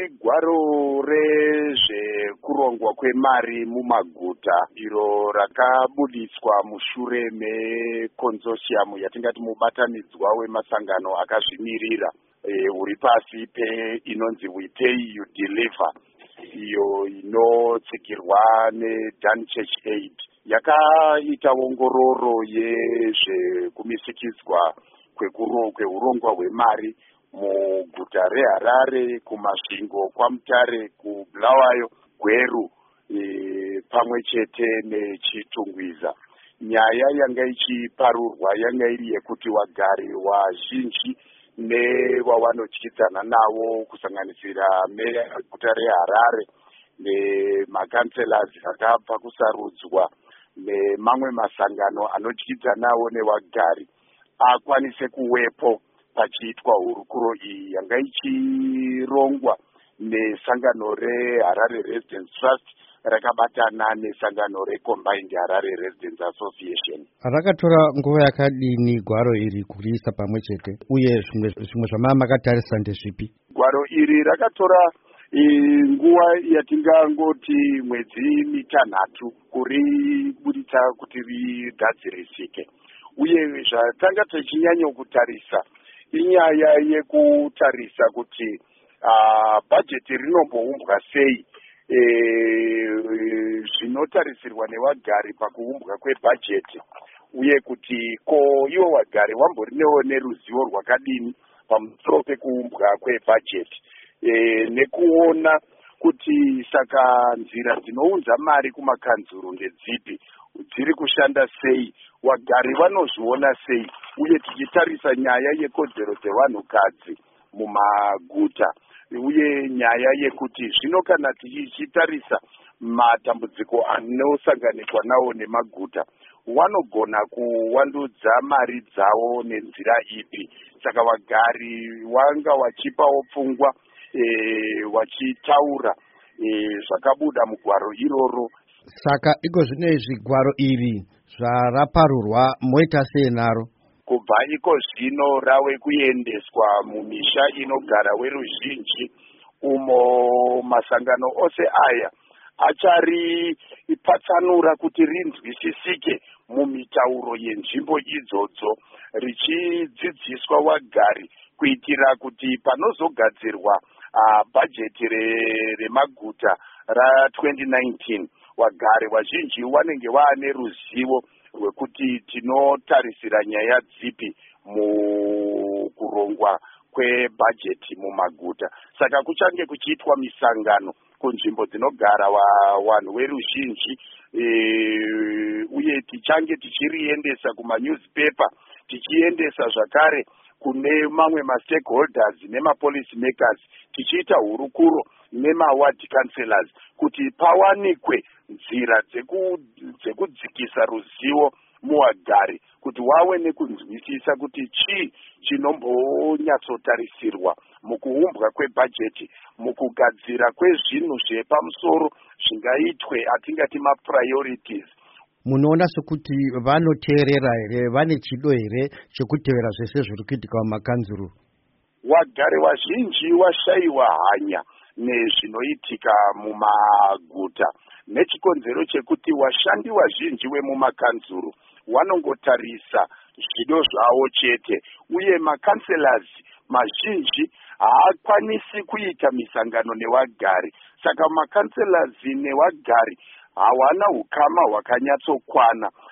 igwaro rezvekurongwa kwemari mumaguta iro rakabuditswa mushure mekonzosiamu yatingati mubatanidzwa wemasangano akazvimirira uri pasi inonzi We Pay You Deliver, iyo inotsigirwa neDunchurch Aid. Yakaita ongororo yezvekumisikidzwa kweurongwa hwemari muguta reHarare, kumasvingo kwaMutare, kuBulawayo, Gweru pamwe chete neChitungwiza. Nyaya yanga ichiparurwa yanga iri yekuti wagari wazhinji nevawanotyitsana navo kusanganisira meya weguta reHarare nemakanselazi akabva kusarudzwa nemamwe masangano anotyitsanawo newagari akwanise kuwepo pachiitwa hurukuro iyi yanga ichirongwa nesangano reHarare Residents Trust rakabatana nesangano reCombined Harare Residents Association. Rakatora nguva yakadini gwaro iri kuriisa pamwe chete, uye zvimwe zvamakatarisa ndezvipi? Gwaro iri rakatora nguva yatingangoti mwedzi mitanhatu kuriburitsa kuti rigadzirisike, uye zvatanga tichinyanya kutarisa inyaya yekutarisa kuti bhajeti rinomboumbwa sei, zvinotarisirwa newagari pakuumbwa kwebhajeti, uye kuti ko iwo wagari wamborinewo neruzivo rwakadini pamusoro pekuumbwa kwebhajeti, nekuona kuti saka nzira dzinounza mari kumakanzuru ndedzipi, dziri kushanda sei, wagari vanozviona sei, uye tichitarisa nyaya yekodzero dzevanhukadzi mumaguta, uye nyaya yekuti zvino kana tichitarisa matambudziko anosanganikwa nawo nemaguta, wanogona kuwandudza mari dzavo nenzira ipi. Saka vagari wanga wachipawo pfungwa wachitaura zvakabuda mugwaro iroro. Saka iko zvinezvi gwaro iri zvaraparurwa moita sei naro? Kubva iko zvino rave kuendeswa mumisha inogara weruzhinji, umo masangano ose aya acharipatsanura kuti rinzwisisike mumitauro yenzvimbo idzodzo, richidzidziswa wagari kuitira kuti panozogadzirwa bhajeti remaguta ra2019 wagari wazhinji wanenge vaane ruzivo rwekuti tinotarisira nyaya dzipi mukurongwa kwebhajeti mumaguta. Saka kuchange kuchiitwa misangano kunzvimbo dzinogara vanhu veruzhinji, uye tichange tichiriendesa kumanewspaper, tichiendesa zvakare kune mamwe mastakeholders nemapolicy makers, tichiita hurukuro nemaward councillors kuti pawanikwe nzira dzekudzikisa ruzivo muwagari, kuti wawe nekunzwisisa kuti chii chinombonyatsotarisirwa mukuumbwa kwebhajeti, mukugadzira kwezvinhu zvepamusoro zvingaitwe atingati mapriorities. Munoona sekuti vanoteerera here, vane chido here chekutevera zvese zviri kuitika mumakanzuru? Wagari wazhinji washayiwa hanya nezvinoitika mumaguta, nechikonzero chekuti washandi wazhinji wemumakanzuru wanongotarisa zvido zvavo chete, uye makanselors mazhinji haakwanisi kuita misangano newagari. Saka makanselors newagari hawana ukama hwakanyatsokwana.